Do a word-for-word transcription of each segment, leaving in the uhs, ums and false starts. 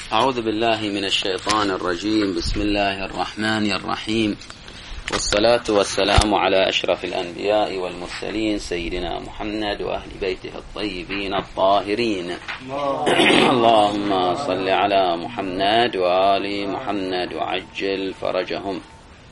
أعوذ بالله من الشيطان الرجيم. بسم الله الرحمن الرحيم، والصلاة والسلام على أشرف الأنبياء والمرسلين سيدنا محمد وأهل بيته الطيبين الطاهرين. اللهم صل على محمد وآل محمد وعجل فرجهم.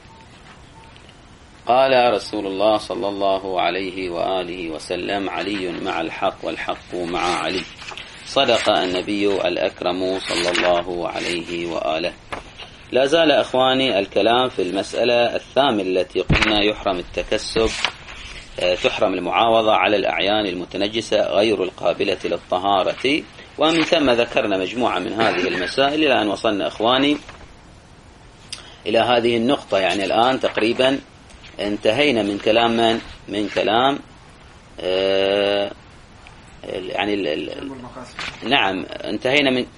قال رسول الله صلى الله عليه وآله وسلم: علي مع الحق والحق مع علي. صدق النبي الأكرم صلى الله عليه وآله. لا زال أخواني الكلام في المسألة الثامنة التي قلنا يحرم التكسب، تحرم المعاوضة على الأعيان المتنجسة غير القابلة للطهارة، ومن ثم ذكرنا مجموعة من هذه المسائل إلى أن وصلنا أخواني إلى هذه النقطة. يعني الآن تقريبا انتهينا من كلام من, من كلام آه يعني ال ال نعم انتهينا من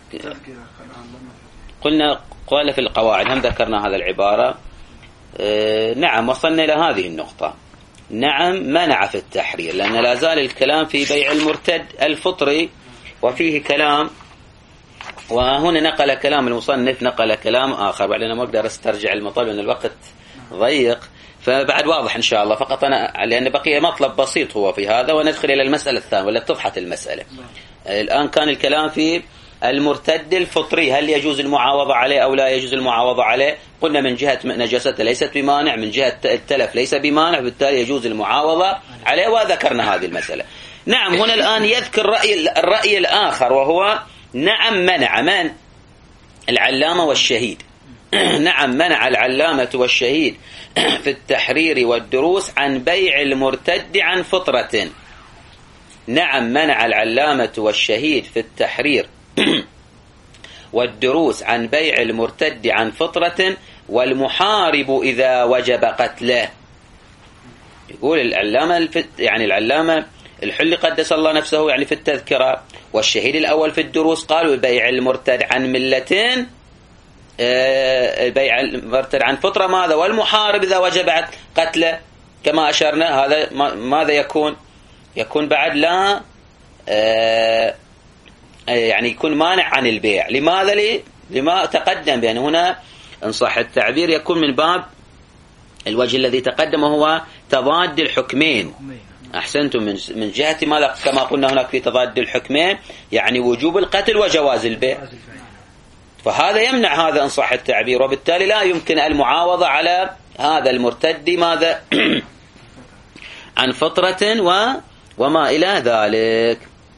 قلنا قال في القواعد، هم ذكرنا هذا العبارة. اه نعم وصلنا إلى هذه النقطة. نعم منع في التحرير، لأن لا زال الكلام في بيع المرتد الفطري وفيه كلام، وهنا نقل كلام المصنف نقل كلام آخر، وعلينا ما أقدر استرجع المطلب لأن الوقت ضيق، فبعد واضح إن شاء الله. فقط أنا لأن بقي مطلب بسيط هو في هذا، وندخل إلى المسألة الثانية ولا تضحت المسألة. الآن كان الكلام في المرتد الفطري، هل يجوز المعاوضة عليه أو لا يجوز المعاوضة عليه؟ قلنا من جهة نجاسته ليست بمانع، من جهة التلف ليس بمانع، بالتالي يجوز المعاوضة عليه، وذكرنا هذه المسألة. نعم هنا الآن يذكر رأي الرأي الآخر، وهو نعم منع من العلامة والشهيد. نعم منع العلامة والشهيد في التحرير والدروس عن بيع المرتد عن فطرة. نعم منع العلامة والشهيد في التحرير والدروس عن بيع المرتد عن فطرة، والمحارب إذا وجب قتله. يقول العلامة يعني العلامة الحلي قدس الله نفسه يعني في التذكرة، والشهيد الأول في الدروس قالوا بيع المرتد عن ملتين، بيع المرتد عن فطرة ماذا، والمحارب إذا وجب قتله كما أشرنا. هذا ماذا يكون؟ يكون بعد لا يعني يكون مانع عن البيع. لماذا؟ لي لما تقدم بأن هنا إن صح التعبير يكون من باب الوجه الذي تقدم، وهو تضاد الحكمين. أحسنتم. من من جهة ماذا كما قلنا هناك في تضاد الحكمين، يعني وجوب القتل وجواز البيع، فهذا يمنع هذا إن صح التعبير، وبالتالي لا يمكن المعاوضة على هذا المرتد ماذا عن فطرة و وما إلى ذلك.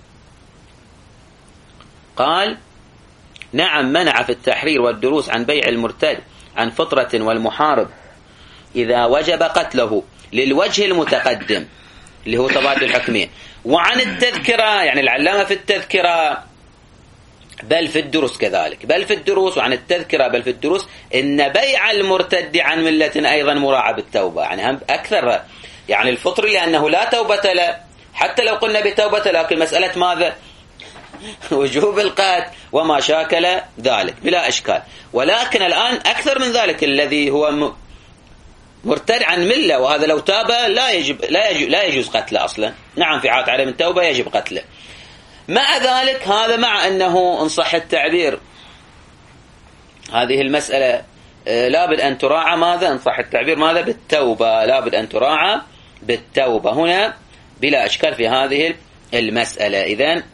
قال: نعم منع في التحرير والدروس عن بيع المرتد عن فطرة والمحارب إذا وجب قتله للوجه المتقدم اللي هو تضاد الحكمين، وعن التذكرة يعني العلامة في التذكرة بل في الدروس كذلك، بل في الدروس وعن التذكرة بل في الدروس إن بيع المرتد عن ملة أيضا مراعى بالتوبة. يعني هم أكثر يعني الفطري لأنه لا توبة له، حتى لو قلنا بتوبة، لكن مسألة ماذا وجوب القتل وما شاكل ذلك بلا إشكال. ولكن الآن أكثر من ذلك الذي هو مرتد عن ملة، وهذا لو تاب لا يجب لا يجوز, لا يجوز قتله أصلا. نعم في عاد عليه من توبة يجب قتله. مع ذلك هذا مع أنه إن صح التعبير هذه المسألة لابد أن تراعى ماذا إن صح التعبير ماذا بالتوبة، لابد أن تراعى بالتوبة هنا بلا إشكال في هذه المسألة. إذن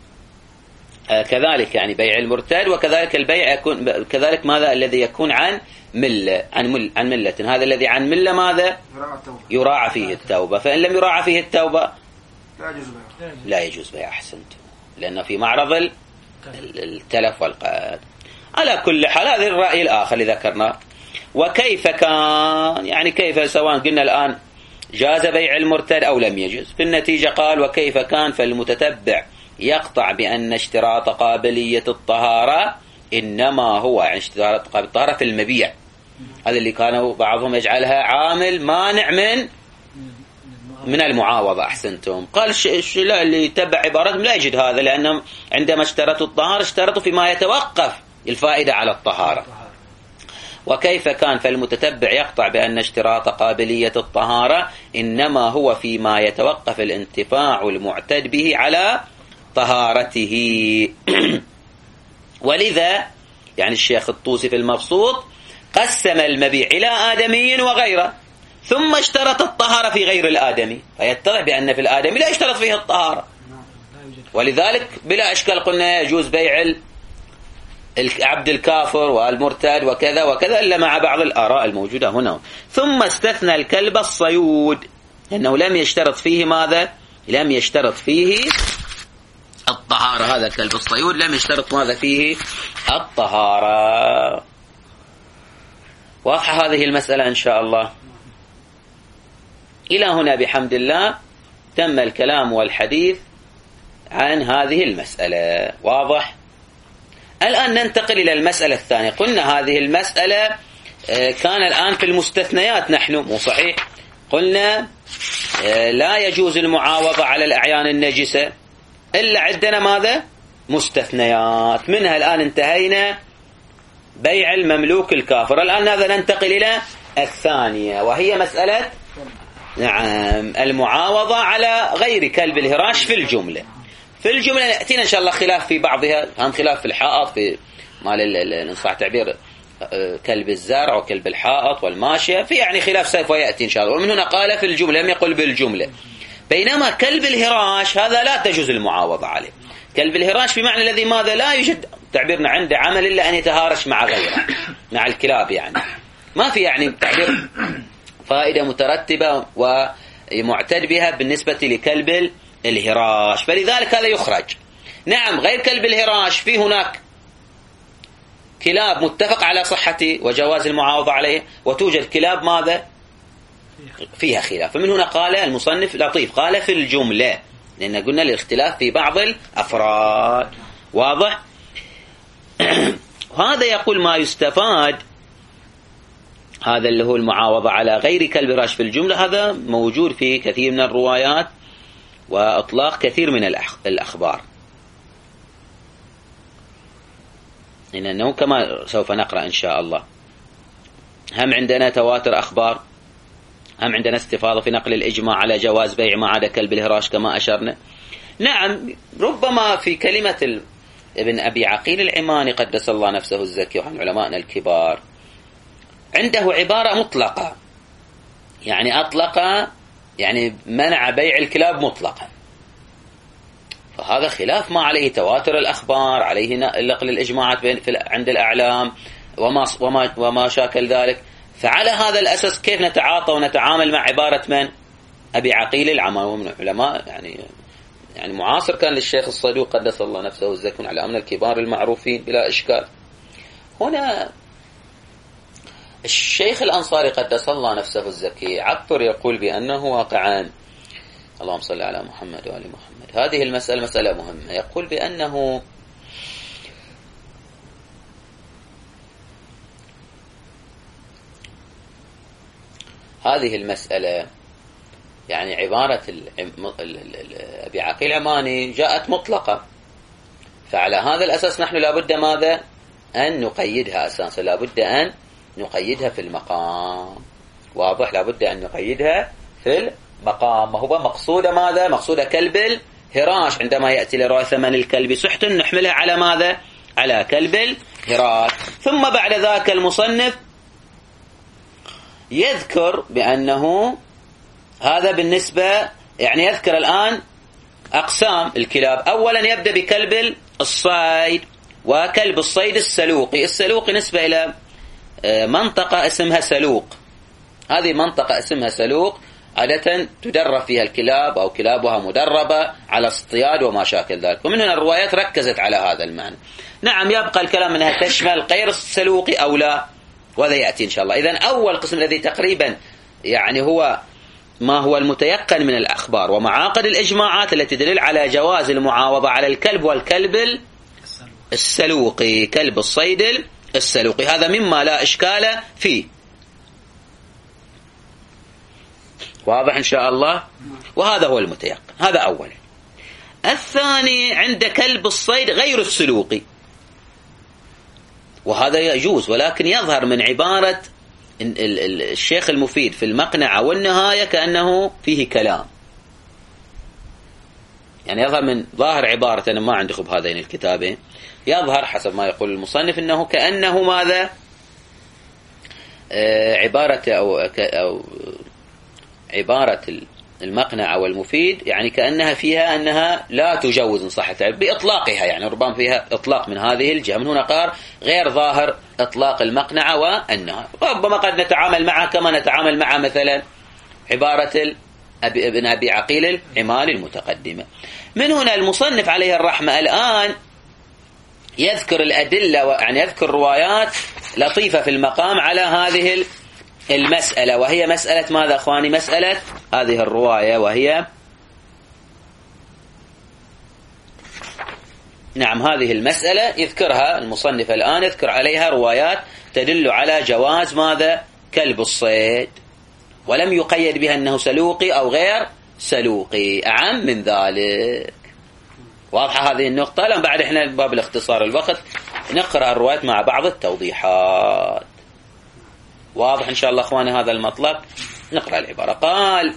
كذلك يعني بيع المرتد، وكذلك البيع يكون كذلك ماذا الذي يكون عن ملة عن مل عن ملة، هذا الذي عن ملة ماذا يراعى فيه التوبة، فإن لم يراعى فيه التوبة لا يجوز بيع. لا يجوز بيع. أحسنت، لأنه في معرض التلف والقتل. على كل حال هذا الرأي الآخر اللي ذكرناه. وكيف كان يعني كيف سواء قلنا الآن جاز بيع المرتد أو لم يجوز، في النتيجة قال: وكيف كان فالمتتبع يقطع بأن اشتراط قابلية الطهارة إنما هو يعني اشتراط قابلية الطهارة في المبيع. هذا اللي كانوا بعضهم يجعلها عامل مانع من من المعاوضة. أحسنتم. قال لا اللي يتبع عبارتهم لا يجد هذا، لأنهم عندما اشترطوا الطهارة اشترطوا فيما يتوقف الفائدة على الطهارة. وكيف كان فالمتتبع يقطع بأن اشتراط قابلية الطهارة إنما هو فيما يتوقف الانتفاع المعتد به على طهارته. ولذا يعني الشيخ الطوسي في المبسوط قسم المبيع إلى آدمي وغيره، ثم اشترط الطهارة في غير الآدمي، فيتضح بأن في الآدمي لا يشترط فيه الطهارة، ولذلك بلا إشكال قلنا يجوز بيع العبد الكافر والمرتد وكذا وكذا، إلا مع بعض الآراء الموجودة هنا. ثم استثنى الكلب الصيود، لأنه لم يشترط فيه ماذا؟ لم يشترط فيه الطهارة. هذا الكلب الصيود لم يشترط ماذا فيه؟ الطهارة. واضحة هذه المسألة إن شاء الله. إلى هنا بحمد الله تم الكلام والحديث عن هذه المسألة. واضح؟ الآن ننتقل إلى المسألة الثانية. قلنا هذه المسألة كان الآن في المستثنيات، نحن مو صحيح؟ قلنا لا يجوز المعاوضة على الأعيان النجسة إلا عندنا ماذا؟ مستثنيات. منها الآن انتهينا بيع المملوك الكافر. الآن هذا ننتقل إلى الثانية، وهي مسألة نعم المعاوضة على غير كلب الهراش في الجملة. في الجملة يأتينا إن شاء الله خلاف في بعضها، هم خلاف في الحائط، في مال إن صح تعبير كلب الزرع وكلب الحائط والماشية، في يعني خلاف سوف يأتي إن شاء الله. ومن هنا قال في الجملة، لم يقل بالجملة. بينما كلب الهراش هذا لا تجوز المعاوضة عليه. كلب الهراش بمعنى الذي ماذا؟ لا يوجد تعبيرنا عنده عمل إلا أن يتهارش مع غيره، مع الكلاب، يعني ما في يعني تعبير فائدة مترتبة ومعتد بها بالنسبة لكلب الهراش، فلذلك هذا يخرج. نعم غير كلب الهراش في هناك كلاب متفق على صحة وجواز المعاوضة عليه، وتوجد كلاب ماذا؟ فيها خلاف. فمن هنا قال المصنف لطيف قال في الجملة، لأن قلنا الاختلاف في بعض الأفراد. واضح؟ هذا يقول ما يستفاد، هذا اللي هو المعاوضة على غير كلب الهراش في الجملة، هذا موجود في كثير من الروايات وأطلاق كثير من الأخبار، لأنه كما سوف نقرأ إن شاء الله هم عندنا تواتر أخبار، هم عندنا استفاضة في نقل الإجماع على جواز بيع ما عدا كلب الهراش كما أشرنا. نعم ربما في كلمة ابن أبي عقيل العماني قدس الله نفسه الزكي وعن علمائنا الكبار عنده عبارة مطلقة، يعني أطلق يعني منع بيع الكلاب مطلقا، فهذا خلاف ما عليه تواتر الأخبار، عليه نقل الإجماعات عند الأعلام وما وما وما شاكل ذلك. فعلى هذا الأساس كيف نتعاطى ونتعامل مع عبارة من؟ أبي عقيل العماني، ومن العلماء يعني يعني معاصر كان للشيخ الصدوق قدس الله نفسه الزكي، على أمن الكبار المعروفين بلا إشكال. هنا الشيخ الأنصاري قدس الله نفسه الزكي عطر يقول بأنه واقعان، اللهم صل على محمد وآل محمد، هذه المسألة مسألة مهمة. يقول بأنه هذه المسألة يعني عبارة أبي عقيل العماني جاءت مطلقة، فعلى هذا الأساس نحن لابد ماذا؟ أن نقيدها أساسا، لابد أن نقيدها في المقام. واضح؟ لابد أن نقيدها في المقام. ما هو مقصود ماذا؟ مقصود كلب الهراش، عندما يأتي لرواية ثمن الكلب سحت نحملها على ماذا؟ على كلب الهراش. ثم بعد ذاك المصنف يذكر بأنه هذا بالنسبة يعني يذكر الآن أقسام الكلاب. أولا يبدأ بكلب الصيد، وكلب الصيد السلوقي. السلوقي نسبة إلى منطقة اسمها سلوق، هذه منطقة اسمها سلوق عادة تدرب فيها الكلاب أو كلابها مدربة على اصطياد وما شاكل ذلك، ومن هنا الروايات ركزت على هذا المعنى. نعم يبقى الكلام أنها تشمل غير السلوقي أو لا، وهذا يأتي إن شاء الله. إذن أول قسم الذي تقريبا يعني هو ما هو المتيقن من الأخبار ومعاقد الإجماعات التي تدل على جواز المعاوضة على الكلب والكلب السلوقي، كلب الصيد السلوقي، هذا مما لا إشكال فيه. واضح إن شاء الله؟ وهذا هو المتيقن، هذا أولا. الثاني عند كلب الصيد غير السلوقي، وهذا يجوز، ولكن يظهر من عبارة الشيخ المفيد في المقنعة والنهاية كأنه فيه كلام، يعني يظهر من ظاهر عبارة، أنا ما عندي خب هذين الكتابين، يظهر حسب ما يقول المصنف أنه كأنه ماذا آه عبارة أو, أو عبارة المقنع والمفيد، يعني كأنها فيها أنها لا تجوز إن صح التعبير بإطلاقها، يعني ربما فيها إطلاق من هذه الجهة. من هنا قال غير ظاهر إطلاق المقنعة وأنها ربما قد نتعامل معها كما نتعامل مع مثلا عبارة ابن أبي عقيل العماني المتقدمة. من هنا المصنف عليه الرحمة الآن يذكر الأدلة، يعني يذكر روايات لطيفة في المقام على هذه المسألة، وهي مسألة ماذا أخواني؟ مسألة هذه الرواية، وهي نعم هذه المسألة يذكرها المصنف الآن، يذكر عليها روايات تدل على جواز ماذا؟ كلب الصيد، ولم يقيد بها أنه سلوقي أو غير سلوقي، أعم من ذلك. واضحة هذه النقطة؟ لما بعد إحنا باب الاختصار الوقت نقرأ الروايات مع بعض التوضيحات. واضح إن شاء الله أخواني هذا المطلب؟ نقرأ العبارة. قال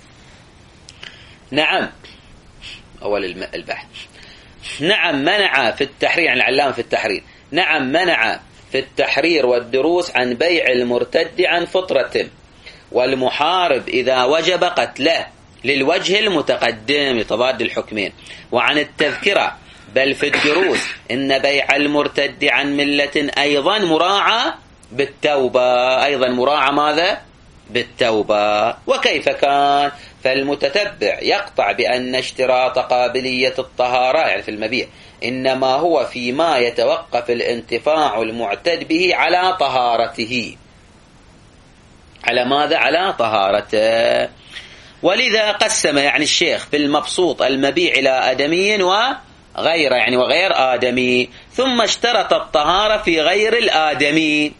نعم أول البحث، نعم منع في التحرير، يعني العلامة في التحرير، نعم منع في التحرير والدروس عن بيع المرتد عن فطرة والمحارب إذا وجب قتله للوجه المتقدم لتضاد الحكمين، وعن التذكرة بل في الدروس إن بيع المرتد عن ملة أيضا مراعى بالتوبة، أيضا مراعى ماذا؟ بالتوبة. وكيف كان؟ فالمتتبع يقطع بأن اشتراط قابلية الطهارة يعني في المبيع إنما هو فيما يتوقف الانتفاع المعتد به على طهارته. على ماذا؟ على طهارته. ولذا قسم يعني الشيخ في المبسوط المبيع إلى آدمي وغيره، يعني وغير آدمي، ثم اشترط الطهارة في غير الآدمي،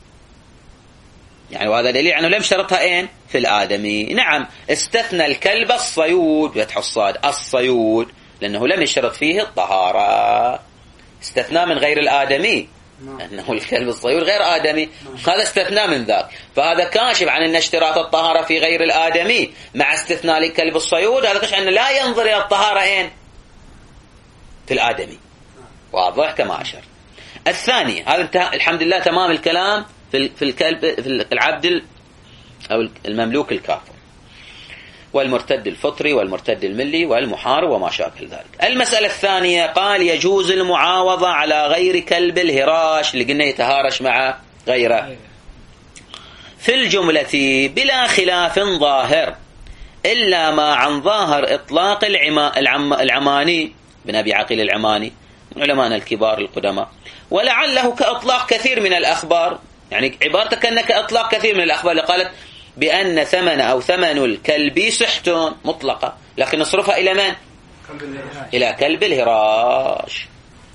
يعني وهذا دليل أنه لم شرطها إين؟ في الآدمي. نعم استثنى الكلب الصيود بفتح الصاد الصيود، لأنه لم يشترط فيه الطهارة، استثنى من غير الآدمي، أنه الكلب الصيود غير آدمي، هذا استثنى من ذاك، فهذا كاشف عن أن اشتراط الطهارة في غير الآدمي مع استثناء الكلب الصيود، هذا كاشف أنه لا ينظر إلى الطهارة إين؟ في الآدمي. واضح كما أشر. الثاني هذا انتهى الحمد لله تمام الكلام في في الكلب في العبد أو المملوك الكافر والمرتد الفطري والمرتد الملي والمحارب وما شاكل ذلك. المسألة الثانية قال يجوز المعاوضة على غير كلب الهراش اللي قلنا يتهارش مع غيره في الجملة بلا خلاف ظاهر إلا ما عن ظاهر إطلاق العما العم العماني بن أبي عقيل العماني من علماء الكبار القدماء، ولعله كإطلاق كثير من الأخبار، يعني عبارتك كأنك إطلاق كثير من الأخبار اللي قالت بأن ثمن أو ثمن الكلب سحت مطلقة، لكن نصرفها إلى من؟ إلى كلب الهراش.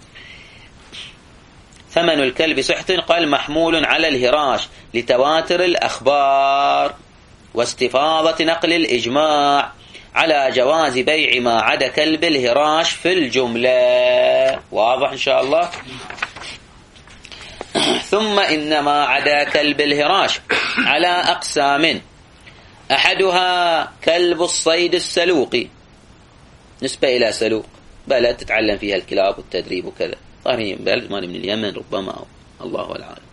ثمن الكلب سحت قال محمول على الهراش لتواتر الأخبار واستفاضة نقل الإجماع على جواز بيع ما عدا كلب الهراش في الجملة. واضح إن شاء الله. ثم إنما عدا كلب الهراش على أقسام، أحدها كلب الصيد السلوقي نسبة إلى سلوق، بلد تتعلم فيها الكلاب والتدريب وكذا، ظاهرين بلد مالي من اليمن ربما أو الله العالم،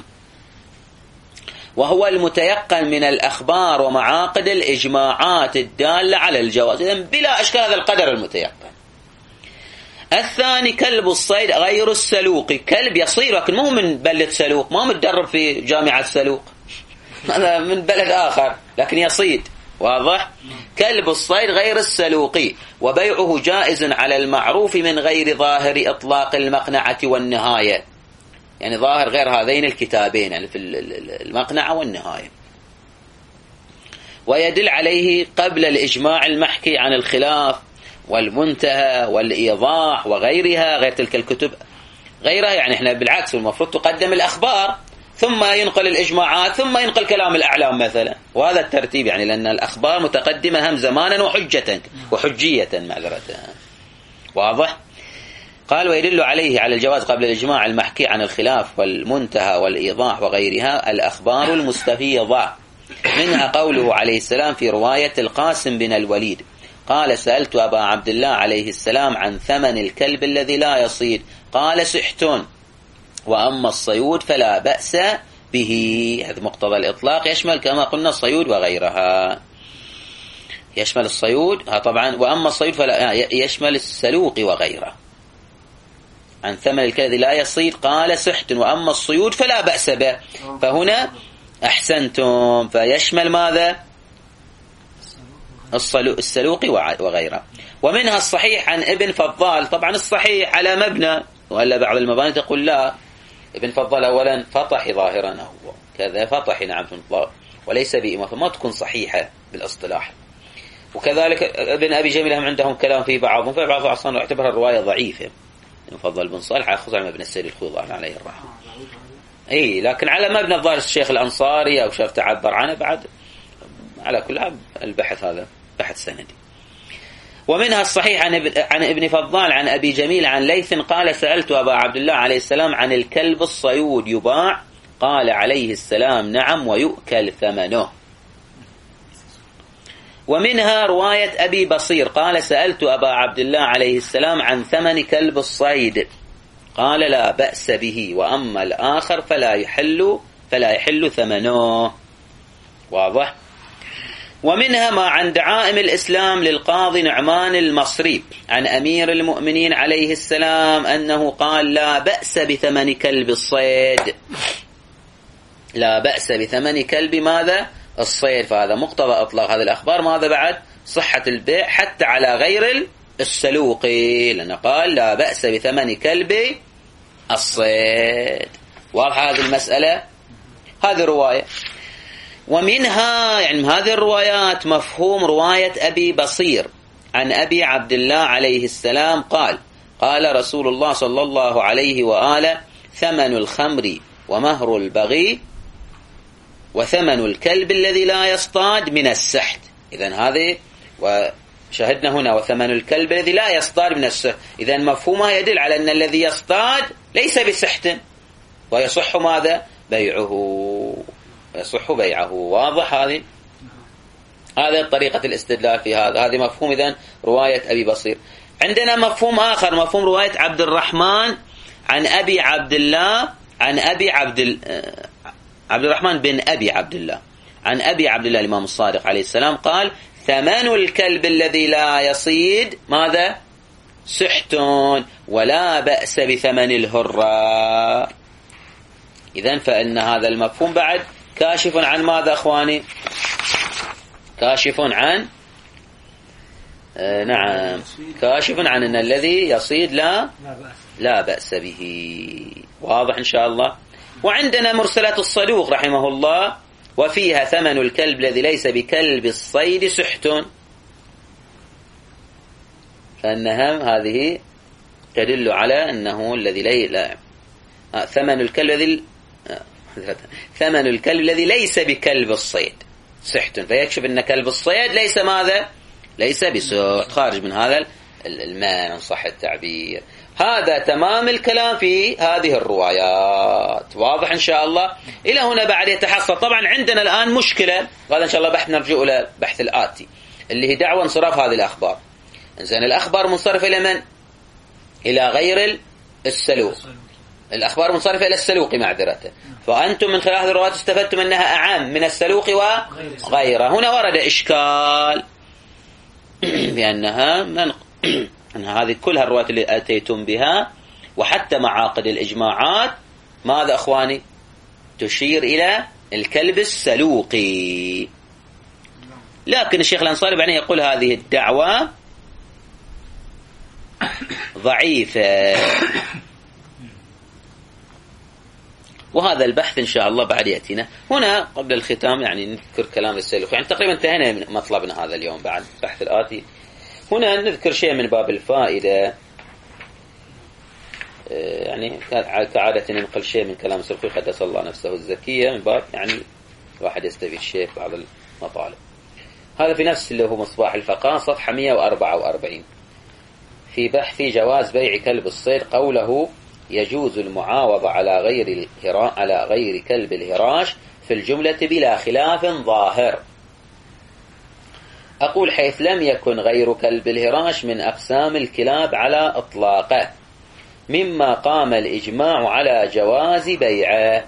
وهو المتيقن من الأخبار ومعاقد الإجماعات الدالة على الجواز، إذن بلا أشكال هذا القدر المتيقن. الثاني كلب الصيد غير السلوقي، كلب يصيد لكن مو من بلد سلوق، ما متدرب في جامعة سلوق، هذا من بلد آخر لكن يصيد. واضح؟ كلب الصيد غير السلوقي وبيعه جائز على المعروف من غير ظاهر إطلاق المقنعة والنهاية، يعني ظاهر غير هذين الكتابين يعني في المقنعة والنهاية، ويدل عليه قبل الإجماع المحكي عن الخلاف والمنتهى والإيضاح وغيرها، غير تلك الكتب غيرها، يعني احنا بالعكس المفروض تقدم الأخبار ثم ينقل الإجماعات ثم ينقل كلام الأعلام مثلا، وهذا الترتيب يعني لأن الأخبار متقدمة هم زمانا وحجة وحجية معذرة. واضح؟ قال ويدل عليه على الجواز قبل الإجماع المحكي عن الخلاف والمنتهى والإيضاح وغيرها الأخبار المستفيضة، منها قوله عليه السلام في رواية القاسم بن الوليد قال سألت أبا عبد الله عليه السلام عن ثمن الكلب الذي لا يصيد قال سحت، وأما الصيود فلا بأس به. هذا مقتضى الإطلاق، يشمل كما قلنا الصيود وغيرها، يشمل الصيود طبعا، وأما الصيود فلا يشمل السلوق وغيره. عن ثمن الكلب الذي لا يصيد قال سحت، وأما الصيود فلا بأس به. فهنا أحسنتم، فيشمل ماذا؟ السلوق وغيره. ومنها الصحيح عن ابن فضال. طبعا الصحيح على مبنى، وإلا بعض المباني تقول لا، ابن فضال أولا فطح ظاهرا، هو كذا فطح نعم وليس بإمام، فما تكون صحيحة بالاصطلاح. وكذلك ابن أبي جميل هم عندهم كلام في بعضهم، فبعض أصلا يعتبرها الرواية ضعيفة، فضل بن صالح خصوصا ابن السيد الخوضان عليه الرحمة. اي لكن على مبنى الظاهر الشيخ الأنصاري أو شاف تعبر عنه بعد، على كل حال البحث هذا بحث سندي. ومنها الصحيح عن ابن فضال عن أبي جميل عن ليث قال سألت أبا عبد الله عليه السلام عن الكلب الصيود يباع؟ قال عليه السلام نعم ويؤكل ثمنه. ومنها رواية أبي بصير قال سألت أبا عبد الله عليه السلام عن ثمن كلب الصيد قال لا بأس به، وأما الآخر فلا يحل فلا يحل ثمنه. واضح؟ ومنها ما عن دعائم الإسلام للقاضي نعمان المصري عن أمير المؤمنين عليه السلام أنه قال لا بأس بثمن كلب الصيد، لا بأس بثمن كلب ماذا؟ الصيد. فهذا مقتضى إطلاق هذه الأخبار ماذا بعد؟ صحة البيع حتى على غير السلوق، لأنه قال لا بأس بثمن كلب الصيد. واضحة هذه المسألة؟ هذه رواية. ومنها يعني هذه الروايات مفهوم رواية أبي بصير عن أبي عبد الله عليه السلام قال قال رسول الله صلى الله عليه وآله ثمن الخمر ومهر البغي وثمن الكلب الذي لا يصطاد من السحت. إذن هذه وشهدنا هنا وثمن الكلب الذي لا يصطاد من السحت، إذن مفهومها يدل على أن الذي يصطاد ليس بسحت ويصح ماذا؟ بيعه، يصح بيعه. واضح هذه؟ هذه طريقة الاستدلال في هذا، هذه مفهوم إذن رواية أبي بصير. عندنا مفهوم آخر، مفهوم رواية عبد الرحمن عن أبي عبد الله عن أبي عبد عبد الرحمن بن أبي عبد الله عن أبي عبد الله الإمام الصادق عليه السلام قال ثمن الكلب الذي لا يصيد ماذا؟ سحت، ولا بأس بثمن الهرة. إذن فإن هذا المفهوم بعد كاشف عن ماذا أخواني؟ كاشف عن آه نعم كاشف عن أن الذي يصيد لا لا بأس به. واضح إن شاء الله. وعندنا مرسلات الصدوق رحمه الله وفيها ثمن الكلب الذي ليس بكلب الصيد سحت، فأنها هذه تدل على أنه الذي لي لا آه ثمن الكلب الذي آه ثمن الكلب الذي ليس بكلب الصيد سحت، فيكشف أن كلب الصيد ليس ماذا؟ ليس بسحت، خارج من هذا المعنى إن صح التعبير. هذا تمام الكلام في هذه الروايات. واضح إن شاء الله. إلى هنا بعد يتحصل. طبعا عندنا الآن مشكلة، وهذا إن شاء الله بحث نرجع إلى بحث الآتي اللي هي دعوة انصراف هذه الأخبار. إنزين الأخبار منصرفة إلى من؟ إلى غير السلوق. الأخبار منصرفة إلى السلوق معذرة، فأنتم من خلال هذه الروايات استفدتم أنها أعم من السلوق وغيره. هنا ورد إشكال بأنها من أن هذه كلها الروايات اللي أتيتم بها وحتى معاقد الإجماعات ماذا أخواني؟ تشير إلى الكلب السلوقي. لكن الشيخ الأنصاري بعدين يقول هذه الدعوة ضعيفة، وهذا البحث إن شاء الله بعد يأتينا. هنا قبل الختام يعني نذكر كلام السلوك، يعني تقريبا انتهينا من مطلبنا هذا اليوم. بعد البحث الآتي هنا نذكر شيء من باب الفائدة، يعني كعادة ننقل شيء من كلام السلوكي قدس الله نفسه الزكية من باب يعني الواحد يستفيد شيء في بعض المطالب. هذا في نفس اللي هو مصباح الفقهاء صفحة مئة وأربعة وأربعين في بحث جواز بيع كلب الصيد قوله يجوز المعاوضة على غير على غير كلب الهراش في الجملة بلا خلاف ظاهر. أقول حيث لم يكن غير كلب الهراش من أقسام الكلاب على إطلاقه، مما قام الإجماع على جواز بيعه،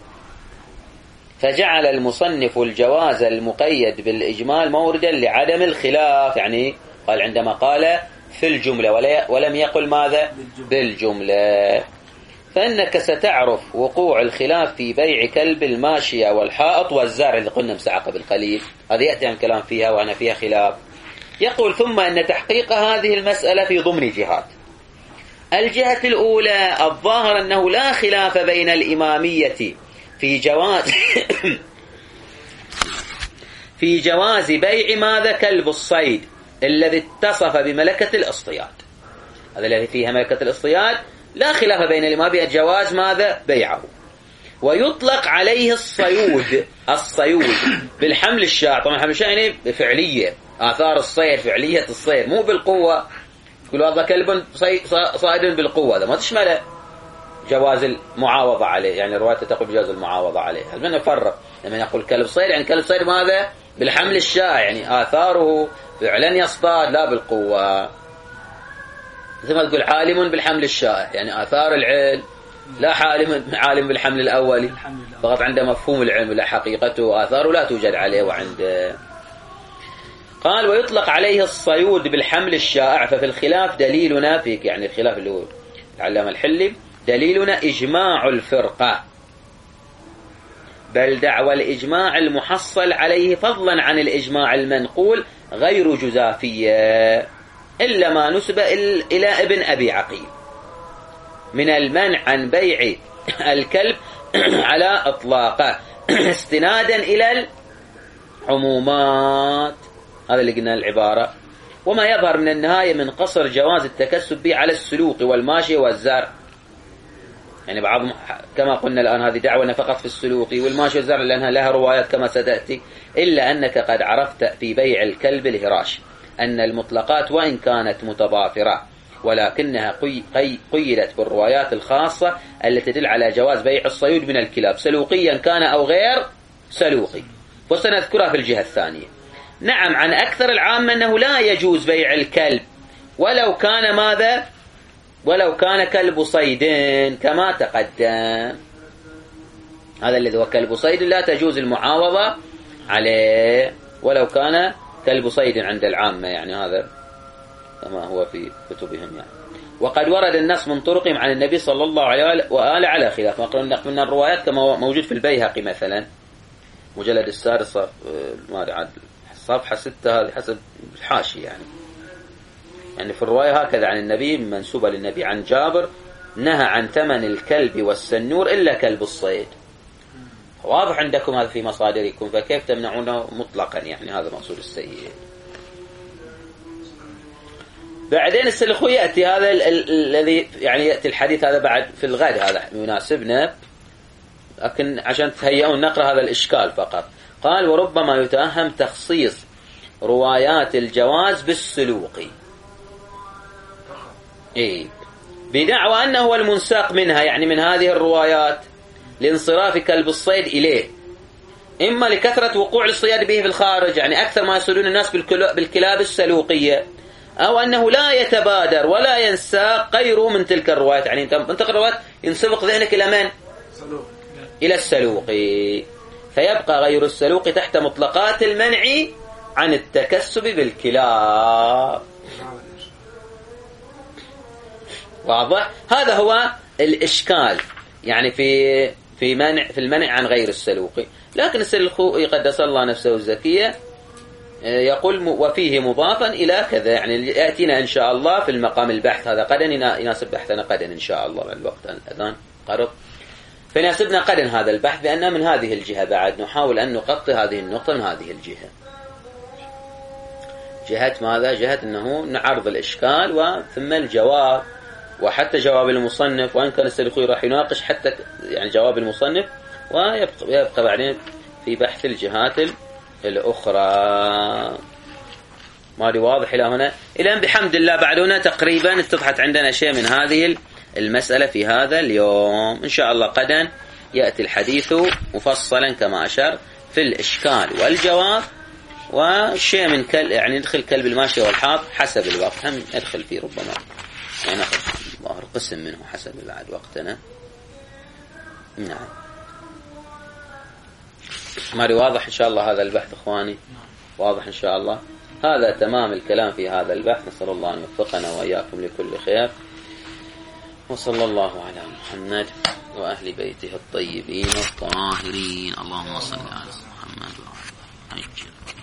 فجعل المصنف الجواز المقيد بالإجمال موردا لعدم الخلاف. يعني قال عندما قال في الجملة ولم يقل ماذا بالجملة. فإنك ستعرف وقوع الخلاف في بيع كلب الماشية والحائط والزارع اللي قلنا مساعة قبل قليل، هذه يأتي عن كلام فيها وأنا فيها خلاف. يقول ثم أن تحقيق هذه المسألة في ضمن جهات. الجهة الأولى الظاهر أنه لا خلاف بين الإمامية في جواز في جواز بيع ماذا كلب الصيد الذي اتصف بملكة الاصطياد، هذا الذي فيها ملكة الاصطياد لا خلاف بين الإمامية جواز ماذا بيعه. ويطلق عليه الصيود الصيود بالحمل الشاع. طبعا الحمل الشاع يعني فعلية، آثار الصيد فعلية الصيد، مو بالقوة. يقول هذا كلب صائد بالقوة، هذا ما تشمله جواز المعاوضة عليه، يعني الرواية تقول بجواز المعاوضة عليه. هل من نفرق لما نقول كلب صيد يعني كلب صيد ماذا بالحمل الشاع، يعني آثاره فعلا يصطاد لا بالقوة. مثل ما تقول عالم بالحمل الشائع يعني آثار العلم، لا عالم عالم بالحمل الأولي فقط عنده مفهوم العلم لا حقيقته، آثاره لا توجد عليه وعنده. قال ويطلق عليه الصيود بالحمل الشائع. ففي الخلاف دليلنا فيك، يعني الخلاف اللي هو العلامة الحلي، دليلنا إجماع الفرقة، بل دعوى الإجماع المحصل عليه فضلا عن الإجماع المنقول غير جزافية، إلا ما نسب إلى ابن أبي عقيل من المنع عن بيع الكلب على إطلاقه استنادا إلى العمومات. هذا اللي قلنا العبارة. وما يظهر من النهاية من قصر جواز التكسب به على السلوق والماشي والزرع، يعني بعض كما قلنا الآن هذه دعوة فقط في السلوق والماشي والزرع لأنها لها روايات كما ستأتي. إلا أنك قد عرفت في بيع الكلب الهراش أن المطلقات وإن كانت متضافرة ولكنها قي قي قيدت بالروايات الخاصة التي تدل على جواز بيع الصيود من الكلاب سلوقيا كان أو غير سلوقي، وسنذكرها في الجهة الثانية. نعم عن أكثر العامة أنه لا يجوز بيع الكلب ولو كان ماذا ولو كان كلب صيد كما تقدم. هذا الذي هو كلب صيد لا تجوز المعاوضة عليه ولو كان كلب صيد عند العامة، يعني هذا كما هو في كتبهم يعني. وقد ورد النص من طرقهم عن النبي صلى الله عليه وآله على خلاف ما قلنا من الروايات كما موجود في البيهقي مثلا مجلد السادس صفحة ستة، هذه حسب الحاشي يعني. يعني في الرواية هكذا عن النبي منسوبة للنبي عن جابر نهى عن ثمن الكلب والسنور إلا كلب الصيد. واضح عندكم هذا في مصادركم، فكيف تمنعونه مطلقا؟ يعني هذا مقصود السيد. بعدين السلخو يأتي هذا الذي يعني يأتي الحديث هذا بعد في الغد، هذا يناسبنا لكن عشان تهيئون نقرأ هذا الإشكال فقط. قال وربما يتأهم تخصيص روايات الجواز بالسلوقي إيه بدعوى أنه هو المنساق منها، يعني من هذه الروايات لانصراف كلب الصيد إليه، إما لكثرة وقوع الصياد به في الخارج، يعني أكثر ما يصيدون الناس بالكلاب السلوقية، أو أنه لا يتبادر ولا ينساق غيره من تلك الروايات. يعني أنت منطق الروايات ينسبق ذهنك إلى من؟ إلى السلوقي، فيبقى غير السلوقي تحت مطلقات المنع عن التكسب بالكلاب. واضح؟ هذا هو الإشكال يعني في في منع في المنع عن غير السلوقي. لكن السلخوئي قدس الله نفسه الزكية يقول وفيه مضافا إلى كذا، يعني يأتينا إن شاء الله في المقام البحث هذا قدًا يناسب بحثنا قدًا إن شاء الله، الوقت الأذان قرب، فيناسبنا قدًا هذا البحث بأن من هذه الجهة بعد نحاول أن نغطي هذه النقطة من هذه الجهة. جهة ماذا؟ جهة أنه نعرض الإشكال وثم الجواب، وحتى جواب المصنف، وإن كان السلخوي راح يناقش حتى يعني جواب المصنف، ويبقى يبقى بعدين في بحث الجهات الأخرى. ما دي واضح إلى هنا؟ إلى أن بحمد الله بعد هنا تقريبا اتضحت عندنا شيء من هذه المسألة في هذا اليوم. إن شاء الله غدا يأتي الحديث مفصلا كما أشار في الإشكال والجواب وشيء من كلب يعني ندخل كلب الماشية والحاط حسب الوقت هم ندخل فيه ربما يعني ناخذ ظاهر قسم منه حسب بعد وقتنا. نعم ماري واضح إن شاء الله هذا البحث إخواني؟ واضح إن شاء الله. هذا تمام الكلام في هذا البحث. نسأل الله أن يوفقنا وإياكم لكل خير، وصلى الله على محمد وأهل بيته الطيبين الطاهرين. اللهم صل على محمد وعلى آله.